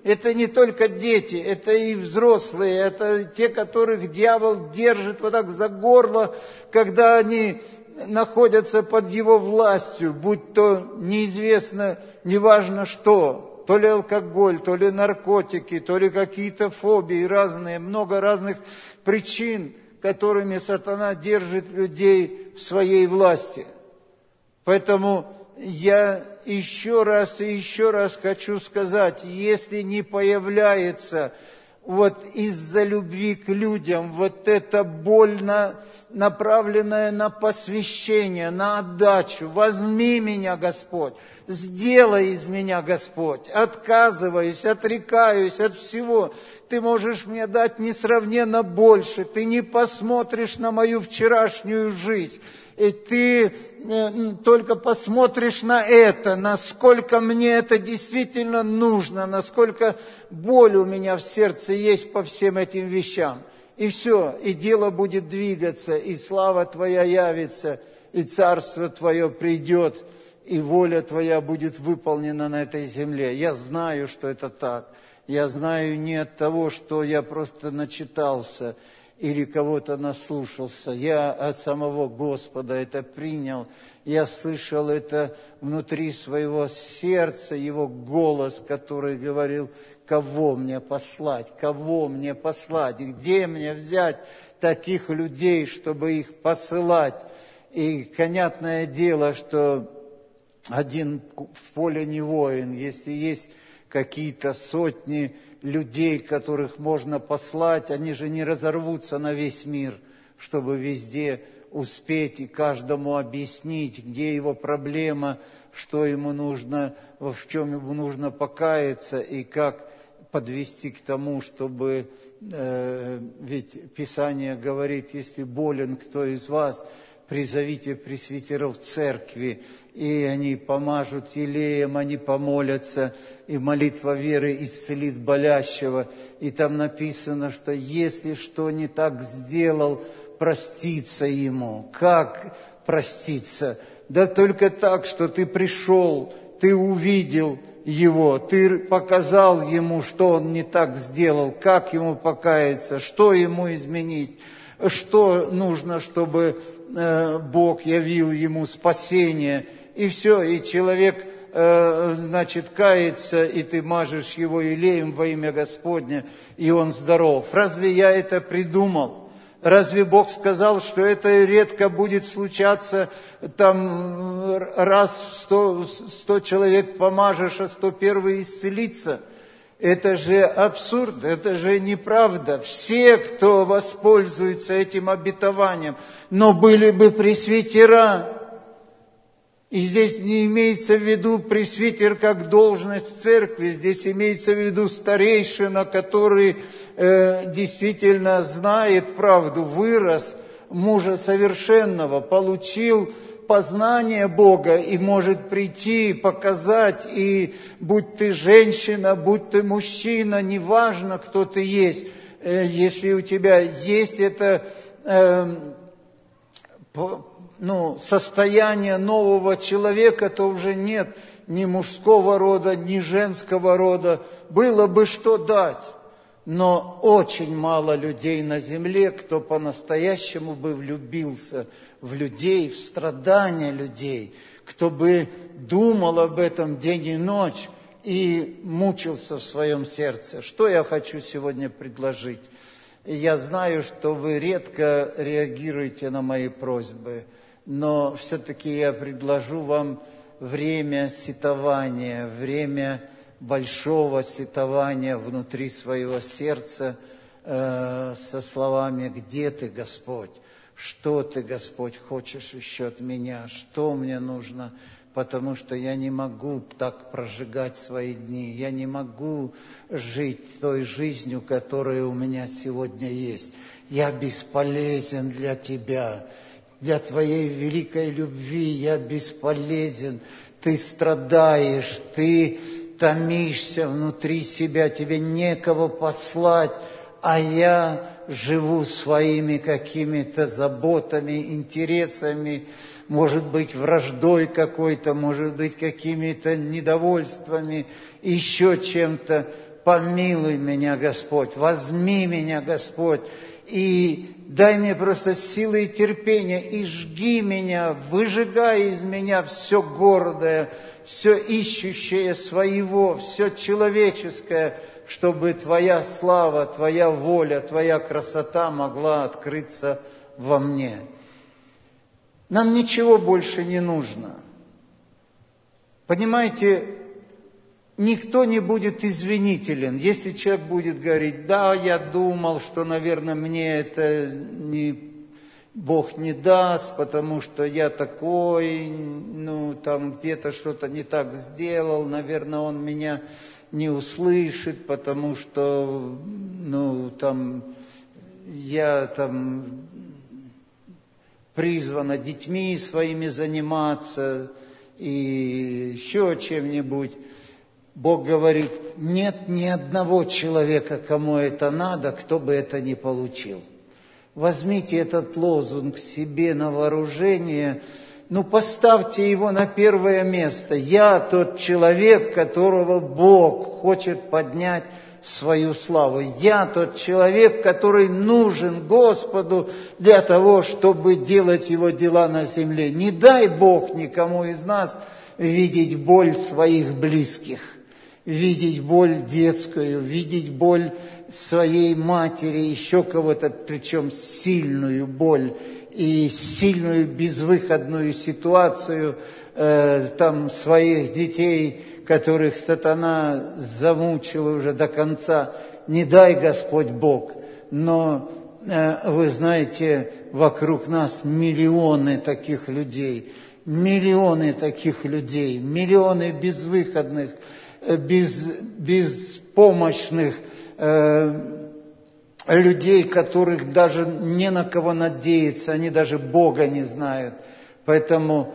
[SPEAKER 1] Это не только дети, это и взрослые, это те, которых дьявол держит вот так за горло, когда они находятся под его властью, будь то неизвестно, неважно что, то ли алкоголь, то ли наркотики, то ли какие-то фобии разные, много разных причин, которыми сатана держит людей в своей власти. Поэтому я еще раз и еще раз хочу сказать, если не появляется вот из-за любви к людям вот эта боль, направленная на посвящение, на отдачу, возьми меня, Господь, сделай из меня, Господь, отказываюсь, отрекаюсь от всего. Ты можешь мне дать несравненно больше, ты не посмотришь на мою вчерашнюю жизнь, и ты только посмотришь на это, насколько мне это действительно нужно, насколько боль у меня в сердце есть по всем этим вещам. И все, и дело будет двигаться, и слава Твоя явится, и Царство Твое придет, и воля Твоя будет выполнена на этой земле. Я знаю, что это так. Я знаю не от того, что я просто начитался или кого-то наслушался. Я от самого Господа это принял. Я слышал это внутри своего сердца, Его голос, который говорил: кого мне послать, кого мне послать, где мне взять таких людей, чтобы их посылать. И понятное дело, что один в поле не воин, если есть какие-то сотни людей, которых можно послать, они же не разорвутся на весь мир, чтобы везде успеть и каждому объяснить, где его проблема, что ему нужно, в чем ему нужно покаяться и как подвести к тому, чтобы, э, ведь Писание говорит, если болен кто из вас, призовите пресвитеров церкви, и они помажут елеем, они помолятся, и молитва веры исцелит болящего. И там написано, что если что не так сделал, проститься ему. Как проститься? Да только так, что ты пришел, ты увидел его, ты показал ему, что он не так сделал, как ему покаяться, что ему изменить, что нужно, чтобы э, Бог явил ему спасение. И все, и человек, э, значит, кается, и ты мажешь его елеем во имя Господне, и он здоров. Разве я это придумал? Разве Бог сказал, что это редко будет случаться, там раз в сто, сто человек помажешь, а сто первый исцелится? Это же абсурд, это же неправда. Все, кто воспользуется этим обетованием, но были бы пресвитера. И здесь не имеется в виду пресвитер как должность в церкви, здесь имеется в виду старейшина, который э, действительно знает правду, вырос, мужа совершенного, получил познание Бога и может прийти, показать, и будь ты женщина, будь ты мужчина, неважно, кто ты есть, э, если у тебя есть это э, по, ну, состояние нового человека, то уже нет ни мужского рода, ни женского рода. Было бы что дать, но очень мало людей на земле, кто по-настоящему бы влюбился в людей, в страдания людей, кто бы думал об этом день и ночь и мучился в своем сердце. Что я хочу сегодня предложить? Я знаю, что вы редко реагируете на мои просьбы, но все-таки я предложу вам время сетования, время большого сетования внутри своего сердца э, со словами: «Где ты, Господь? Что ты, Господь, хочешь еще от меня? Что мне нужно? Потому что я не могу так прожигать свои дни, я не могу жить той жизнью, которая у меня сегодня есть. Я бесполезен для Тебя». Для Твоей великой любви я бесполезен. Ты страдаешь, ты томишься внутри себя, тебе некого послать, а я живу своими какими-то заботами, интересами, может быть, враждой какой-то, может быть, какими-то недовольствами, еще чем-то. помилуй меня, Господь, возьми меня, Господь, и дай мне просто силы и терпения, и жги меня, выжигай из меня все гордое, все ищущее своего, все человеческое, чтобы Твоя слава, Твоя воля, Твоя красота могла открыться во мне. Нам ничего больше не нужно. Понимаете, никто не будет извинителен, если человек будет говорить: да, я думал, что, наверное, мне это не, Бог не даст, потому что я такой, ну, там где-то что-то не так сделал, наверное, Он меня не услышит, потому что, ну, там, я там призвана детьми своими заниматься и еще чем-нибудь. Бог говорит: нет ни одного человека, кому это надо, кто бы это не получил. Возьмите этот лозунг себе на вооружение, ну поставьте его на первое место. Я тот человек, которого Бог хочет поднять в свою славу. Я тот человек, который нужен Господу для того, чтобы делать Его дела на земле. Не дай Бог никому из нас видеть боль своих близких, видеть боль детскую, видеть боль своей матери, еще кого-то, причем сильную боль и сильную безвыходную ситуацию, э, там своих детей, которых сатана замучил уже до конца. Не дай, Господь Бог, но э, вы знаете, вокруг нас миллионы таких людей, миллионы таких людей, миллионы безвыходных, без, беспомощных э, людей, которых даже не на кого надеяться, они даже Бога не знают. Поэтому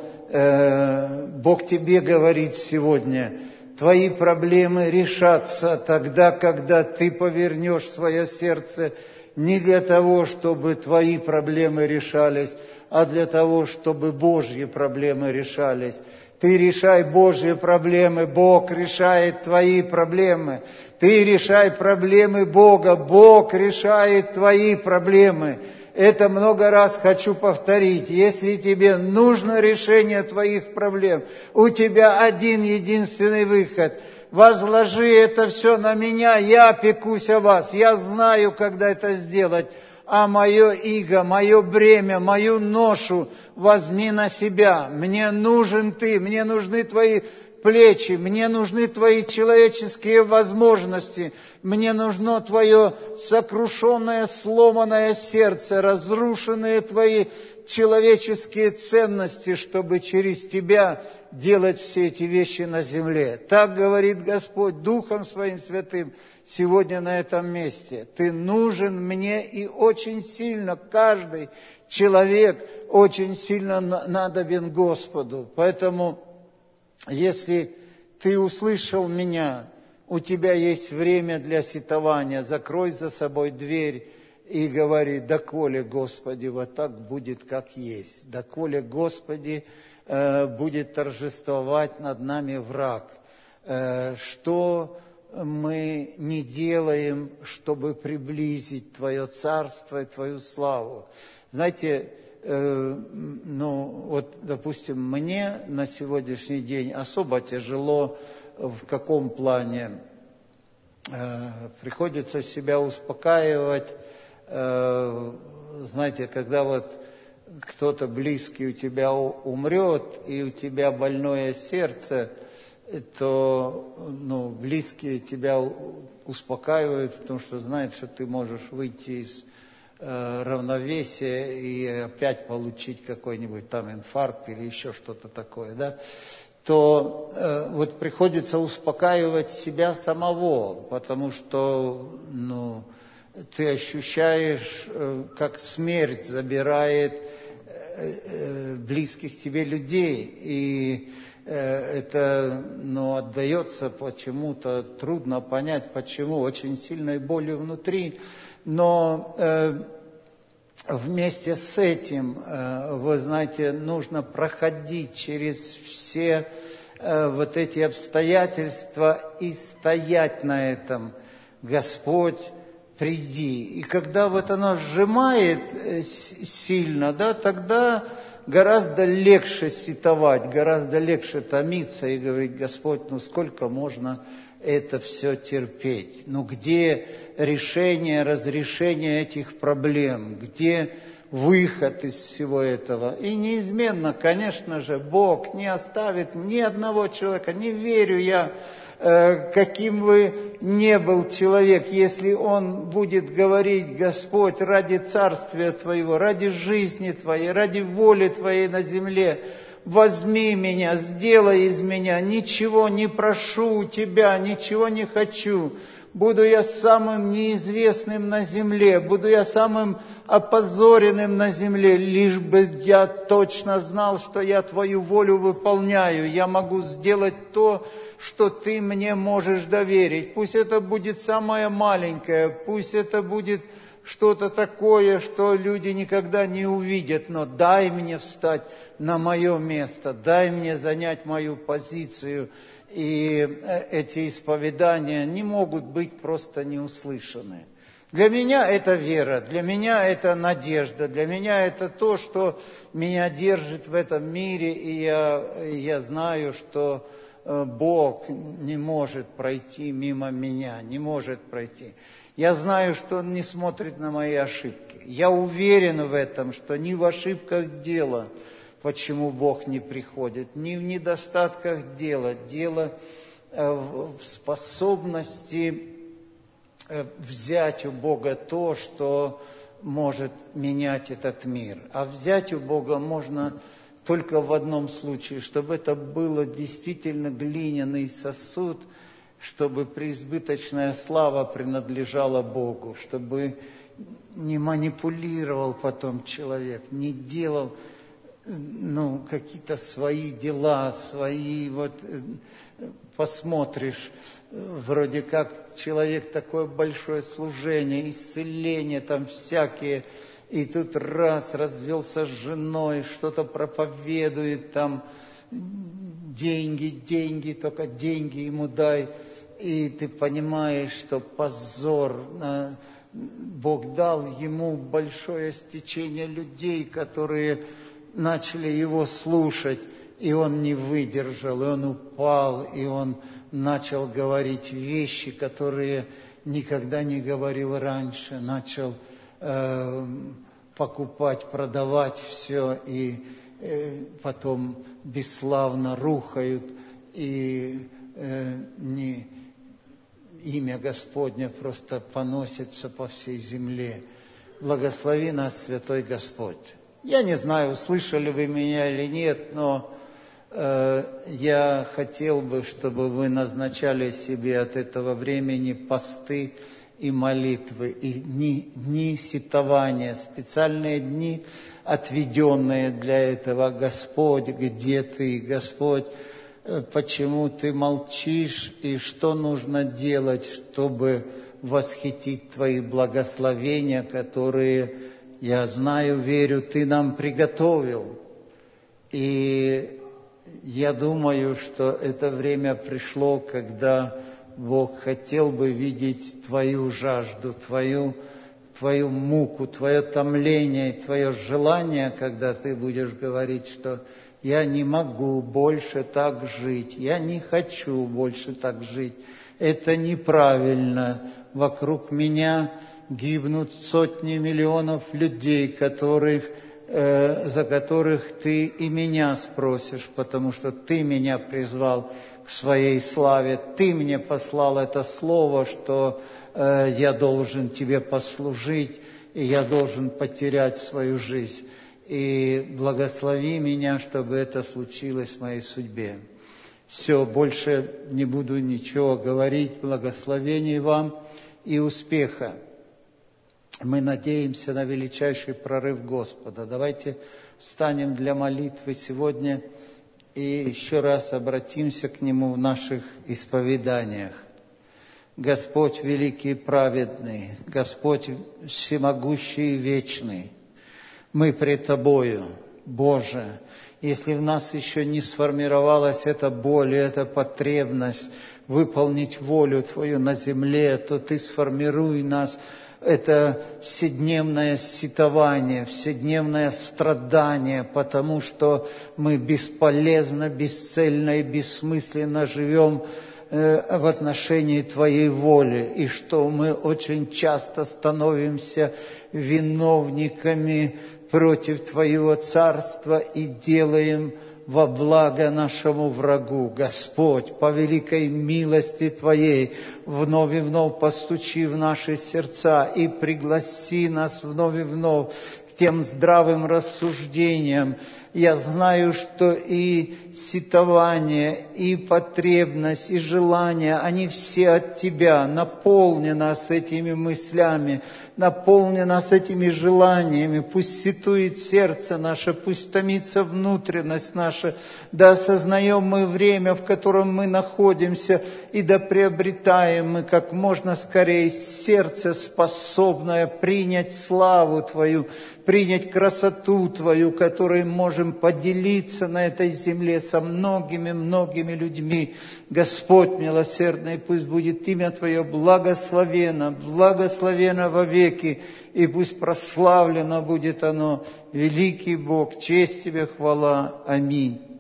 [SPEAKER 1] э, Бог тебе говорит сегодня: твои проблемы решатся тогда, когда ты повернешь свое сердце не для того, чтобы твои проблемы решались, а для того, чтобы Божьи проблемы решались. Ты решай Божьи проблемы, Бог решает твои проблемы. Ты решай проблемы Бога, Бог решает твои проблемы. Это много раз хочу повторить. Если тебе нужно решение твоих проблем, у тебя один единственный выход. Возложи это все на меня, я пекусь о вас, я знаю, когда это сделать. А мое иго, мое бремя, мою ношу возьми на себя. Мне нужен ты, мне нужны твои плечи, мне нужны твои человеческие возможности, мне нужно твое сокрушенное, сломанное сердце, разрушенные твои человеческие ценности, чтобы через тебя делать все эти вещи на земле. Так говорит Господь Духом Своим Святым сегодня на этом месте. Ты нужен мне, и очень сильно каждый человек очень сильно надобен Господу. Поэтому, если ты услышал меня, у тебя есть время для сетования, закрой за собой дверь и говори: доколе, Господи, вот так будет, как есть. Доколе, Господи, будет торжествовать над нами враг. Что мы не делаем, чтобы приблизить Твое Царство и Твою славу? Знаете, ну вот, допустим, мне на сегодняшний день особо тяжело в каком плане? Приходится себя успокаивать. Знаете, когда вот кто-то близкий у тебя умрет, и у тебя больное сердце, то, ну, близкие тебя успокаивают, потому что знают, что ты можешь выйти из э, равновесия и опять получить какой-нибудь там инфаркт или еще что-то такое, да, то э, вот приходится успокаивать себя самого, потому что, ну, ты ощущаешь, э, как смерть забирает э, э, близких тебе людей, и это, ну, отдается почему-то, трудно понять, почему, очень сильной болью внутри. Но э, вместе с этим, э, вы знаете, нужно проходить через все э, вот эти обстоятельства и стоять на этом. Господь, приди. И когда вот оно сжимает э, сильно, да, тогда гораздо легче сетовать, гораздо легче томиться и говорить: Господь, ну сколько можно это все терпеть? Ну где решение, разрешение этих проблем? Где выход из всего этого? И неизменно, конечно же, Бог не оставит ни одного человека. Не верю я, э, каким бы ни был человек, если он будет говорить: Господь, ради царствия Твоего, ради жизни Твоей, ради воли Твоей на земле, возьми меня, сделай из меня, ничего не прошу у Тебя, ничего не хочу. Буду я самым неизвестным на земле, буду я самым опозоренным на земле, лишь бы я точно знал, что я Твою волю выполняю. Я могу сделать то, что Ты мне можешь доверить. Пусть это будет самое маленькое, пусть это будет что-то такое, что люди никогда не увидят, но дай мне встать на мое место, дай мне занять мою позицию. И эти исповедания не могут быть просто не услышаны. Для меня это вера, для меня это надежда, для меня это то, что меня держит в этом мире, и я, я знаю, что Бог не может пройти мимо меня, не может пройти. Я знаю, что Он не смотрит на мои ошибки. Я уверен в этом, что не в ошибках дело, почему Бог не приходит, не в недостатках дела. Дело в способности взять у Бога то, что может менять этот мир. А взять у Бога можно только в одном случае, чтобы это было действительно глиняный сосуд, чтобы преизбыточная слава принадлежала Богу, чтобы не манипулировал потом человек, не делал ну, какие-то свои дела, свои, вот, посмотришь, вроде как человек такое большое служение, исцеление там всякие, и тут раз, развелся с женой, что-то проповедует, там, деньги, деньги, только деньги ему дай, и ты понимаешь, что позор, Бог дал ему большое стечение людей, которые начали его слушать, и он не выдержал, и он упал, и он начал говорить вещи, которые никогда не говорил раньше, начал э, покупать, продавать все, и э, потом бесславно рухают, и э, не, имя Господне просто поносится по всей земле. Благослови нас, Святой Господь. Я не знаю, услышали вы меня или нет, но э, я хотел бы, чтобы вы назначали себе от этого времени посты и молитвы, и дни, дни сетования, специальные дни, отведенные для этого. Господь, где Ты, Господь, почему Ты молчишь, и что нужно делать, чтобы восхитить Твои благословения, которые, я знаю, верю, Ты нам приготовил. И я думаю, что это время пришло, когда Бог хотел бы видеть Твою жажду, Твою, Твою муку, Твое томление, Твое желание, когда Ты будешь говорить, что я не могу больше так жить, я не хочу больше так жить, это неправильно, вокруг меня гибнут сотни миллионов людей, которых, э, за которых Ты и меня спросишь, потому что Ты меня призвал к своей славе, Ты мне послал это слово, что э, я должен Тебе послужить, и я должен потерять свою жизнь. И благослови меня, чтобы это случилось в моей судьбе. Все, больше не буду ничего говорить. Благословений вам и успеха. Мы надеемся на величайший прорыв Господа. Давайте встанем для молитвы сегодня и еще раз обратимся к Нему в наших исповеданиях. Господь великий и праведный, Господь всемогущий и вечный, мы пред Тобою, Боже, Если в нас еще не сформировалась эта боль, эта потребность выполнить волю Твою на земле, то Ты сформируй нас. Это вседневное сетование, вседневное страдание, потому что мы бесполезно, бесцельно и бессмысленно живем в отношении Твоей воли, и что мы очень часто становимся виновниками против Твоего Царства и делаем во благо нашему врагу. Господь, по великой милости Твоей, вновь и вновь постучи в наши сердца и пригласи нас вновь и вновь к тем здравым рассуждениям. Я знаю, что и сетование, и потребность, и желание, они все от Тебя. Наполни нас этими мыслями, наполни нас этими желаниями. Пусть сетует сердце наше, пусть томится внутренность наша. Да осознаем мы время, в котором мы находимся, и да приобретаем мы как можно скорее сердце, способное принять славу Твою, принять красоту Твою, которой можем поделиться на этой земле со многими-многими людьми. Господь милосердный, пусть будет имя Твое благословено, благословено вовеки, и пусть прославлено будет оно. Великий Бог, честь Тебе, хвала. Аминь.